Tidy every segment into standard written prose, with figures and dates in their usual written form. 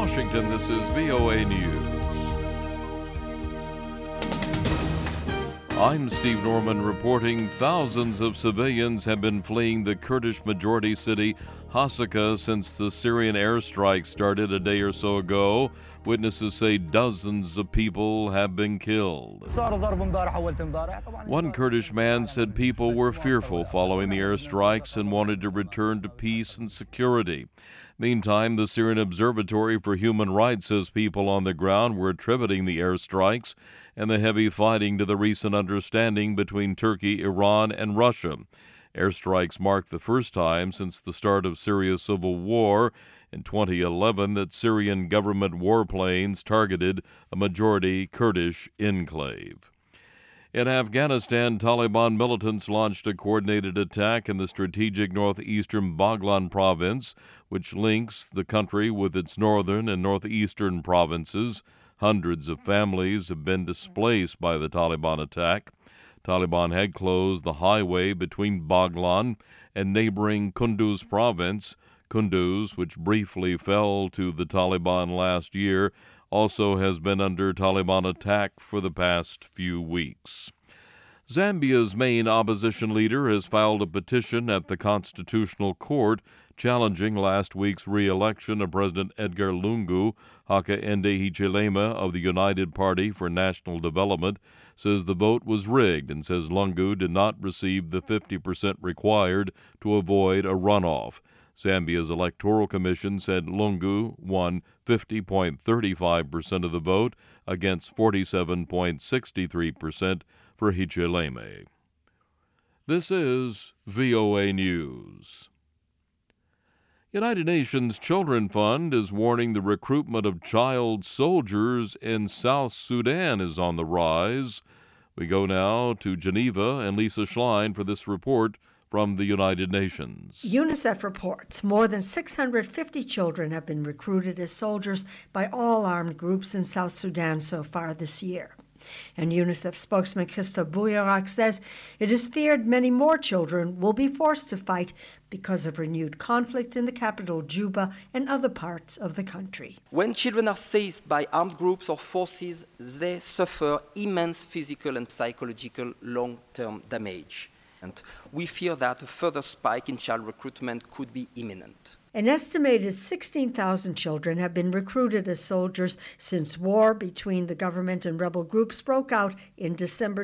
Washington, this is VOA News. I'm Steve Norman reporting thousands of civilians have been fleeing the Kurdish majority city Hasaka since the Syrian airstrike started a day or so ago. Witnesses say dozens of people have been killed. One Kurdish man said people were fearful following the airstrikes and wanted to return to peace and security. Meantime, the Syrian Observatory for Human Rights says people on the ground were attributing the airstrikes and the heavy fighting to the recent understanding between Turkey, Iran, and Russia. Airstrikes mark the first time since the start of Syria's civil war in 2011 that Syrian government warplanes targeted a majority Kurdish enclave. In Afghanistan, Taliban militants launched a coordinated attack in the strategic northeastern Baghlan province, which links the country with its northern and northeastern provinces. Hundreds of families have been displaced by the Taliban attack. Taliban had closed the highway between Baghlan and neighboring Kunduz province. Kunduz, which briefly fell to the Taliban last year, also has been under Taliban attack for the past few weeks. Zambia's main opposition leader has filed a petition at the Constitutional Court challenging last week's re-election of President Edgar Lungu. Hakainde Hichilema of the United Party for National Development says the vote was rigged and says Lungu did not receive the 50% required to avoid a runoff. Zambia's Electoral Commission said Lungu won 50.35% of the vote against 47.63% for Hichilema. This is VOA News. United Nations Children Fund is warning the recruitment of child soldiers in South Sudan is on the rise. We go now to Geneva and Lisa Schlein for this report from the United Nations. UNICEF reports more than 650 children have been recruited as soldiers by all armed groups in South Sudan so far this year. And UNICEF spokesman Christo Bouyarak says it is feared many more children will be forced to fight because of renewed conflict in the capital, Juba, and other parts of the country. When children are seized by armed groups or forces, they suffer immense physical and psychological long-term damage. And we fear that a further spike in child recruitment could be imminent. An estimated 16,000 children have been recruited as soldiers since war between the government and rebel groups broke out in December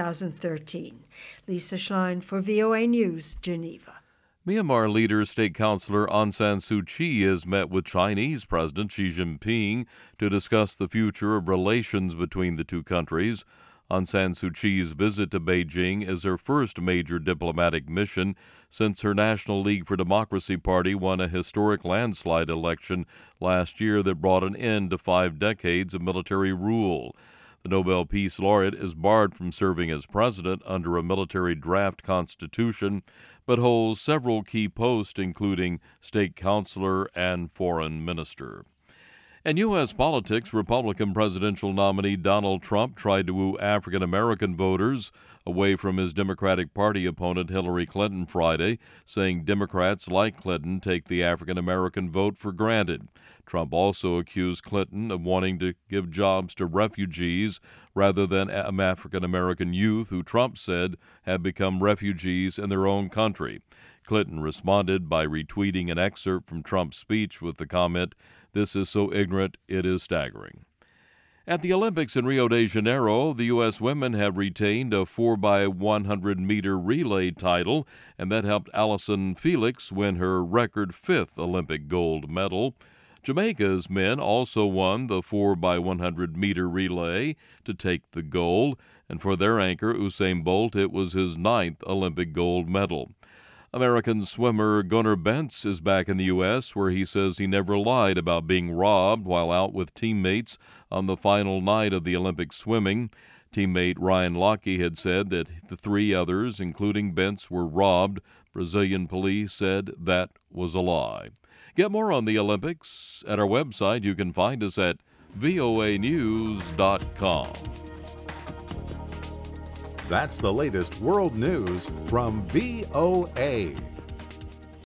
2013. Lisa Schlein for VOA News, Geneva. Myanmar leader State Councilor Aung San Suu Kyi has met with Chinese President Xi Jinping to discuss the future of relations between the two countries. Aung San Suu Kyi's visit to Beijing is her first major diplomatic mission since her National League for Democracy party won a historic landslide election last year that brought an end to 5 decades of military rule. The Nobel Peace Laureate is barred from serving as president under a military draft constitution, but holds several key posts, including state councilor and foreign minister. In U.S. politics, Republican presidential nominee Donald Trump tried to woo African-American voters away from his Democratic Party opponent Hillary Clinton Friday, saying Democrats like Clinton take the African-American vote for granted. Trump also accused Clinton of wanting to give jobs to refugees rather than African-American youth who Trump said had become refugees in their own country. Clinton responded by retweeting an excerpt from Trump's speech with the comment, "This is so ignorant, it is staggering." At the Olympics in Rio de Janeiro, the U.S. women have retained a 4x100-meter relay title, and that helped Allison Felix win her record 5th Olympic gold medal. Jamaica's men also won the 4x100-meter relay to take the gold, and for their anchor, Usain Bolt, it was his 9th Olympic gold medal. American swimmer Gunnar Bentz is back in the U.S., where he says he never lied about being robbed while out with teammates on the final night of the Olympic swimming. Teammate Ryan Lochte had said that the 3 others, including Bentz, were robbed. Brazilian police said that was a lie. Get more on the Olympics at our website. You can find us at voanews.com. That's the latest world news from VOA.